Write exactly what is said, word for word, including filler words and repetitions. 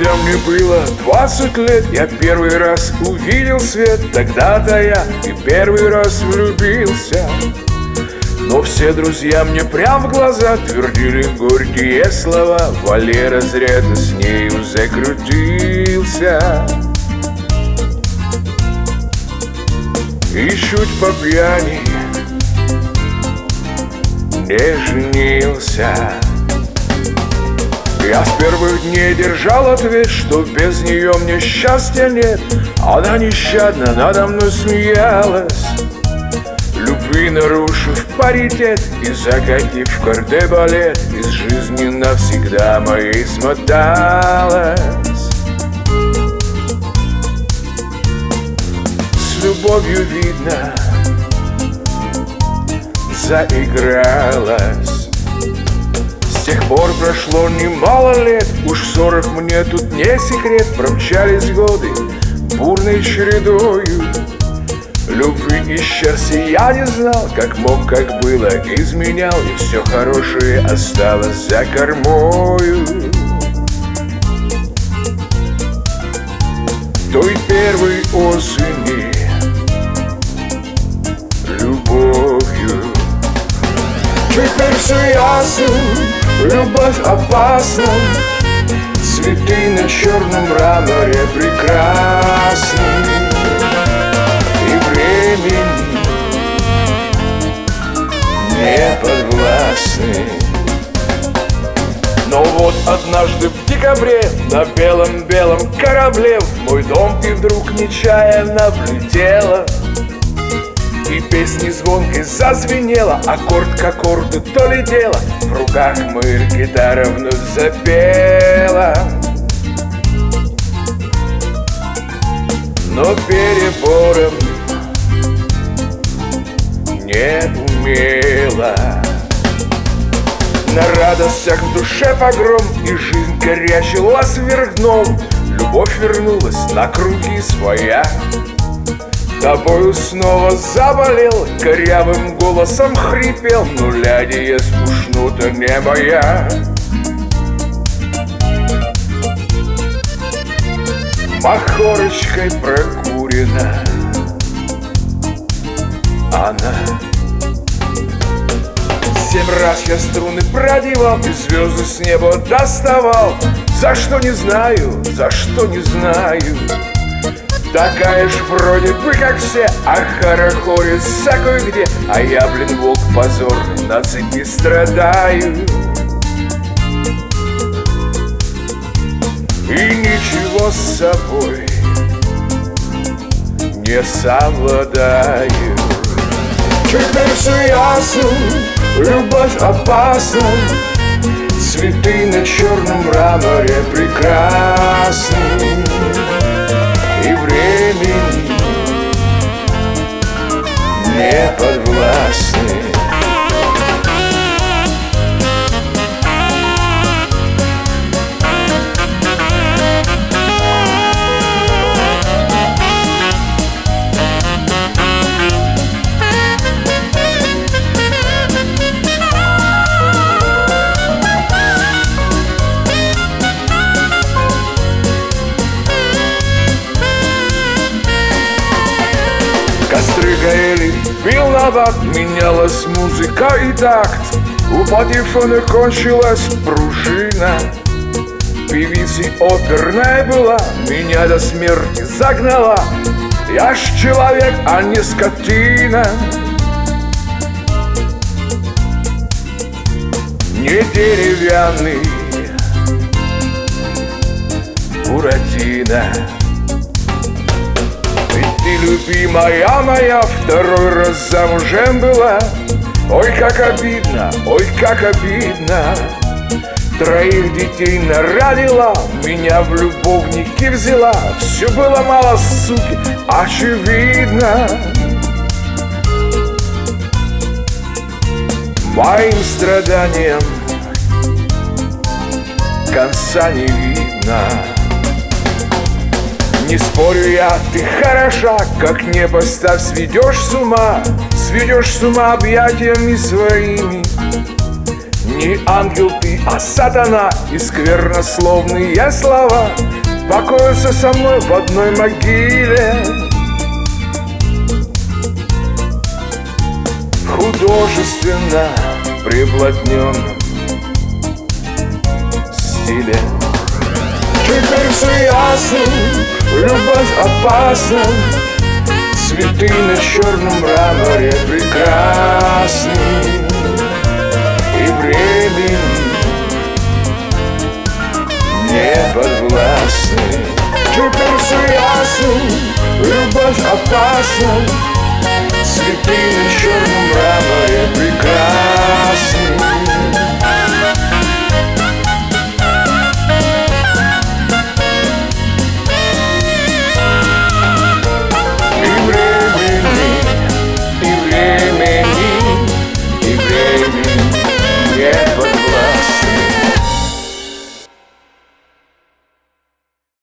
Когда мне было двадцать лет, я первый раз увидел свет. Тогда-то я и первый раз влюбился. Но все друзья мне прям в глаза твердили горькие слова: Валера, зря ты с нею закрутился. И чуть по пьяни не женился. Я с первых дней держал ответ, что без нее мне счастья нет. Она нещадно надо мной смеялась, любви нарушив паритет и закатив в кардебалет, из жизни навсегда моей смоталась. С любовью, видно, заигралась. С тех пор прошло немало лет, уж сорок мне тут не секрет. Промчались годы бурной чередою, любви и счастья я не знал, как мог, как было, изменял, и все хорошее осталось за кормою. Той первой осени любовью. Теперь все ясно, любовь опасна, цветы на черном мраморе прекрасны, и времени не подвластны. Но вот однажды в декабре на белом-белом корабле в мой дом ты вдруг нечаянно влетела, и песни звонкой зазвенела, аккорд к аккорду то ли дело, в руках моих гитара вновь запела. Но перебором не умела. На радостях в душе погром, и жизнь корячилась вверх дном. Любовь вернулась на круги своя, тобою снова заболел, корявым голосом хрипел, но ля диез уж нота не моя. Махорочкой прокурена она. Семь раз я струны продевал и звезды с неба доставал. За что не знаю, за что не знаю. Такая ж вроде бы как все, а хорохорит всякой где. А я, блин, волк позор, на цепи страдаю. И ничего с собой не совладаю. Теперь все ясно, любовь опасна, цветы на черном мраморе прекрасны, и времени не подвластны. Костры горели, бил набат, менялась музыка и такт. У патефона кончилась пружина. Певицей оперная была, меня до смерти загнала. Я ж человек, а не скотина. Не деревянный Буратино. Ты, любимая моя, второй раз замужем была. Ой, как обидно, ой, как обидно. Троих детей народила, меня в любовники взяла. Все было мало, суки, очевидно. Моим страданиям конца не видно. Не спорю я, ты хороша, как небо, ставь, сведешь с ума, сведешь с ума объятиями своими. Не ангел ты, а сатана, и сквернословные слова покоятся со мной в одной могиле. Художественно приплотненном стиле. Теперь все ясно, любовь опасна, цветы на черном мраморе прекрасны, и времени не подвластны. Теперь все ясно, любовь опасна, цветы на черном мраморе прекрасны,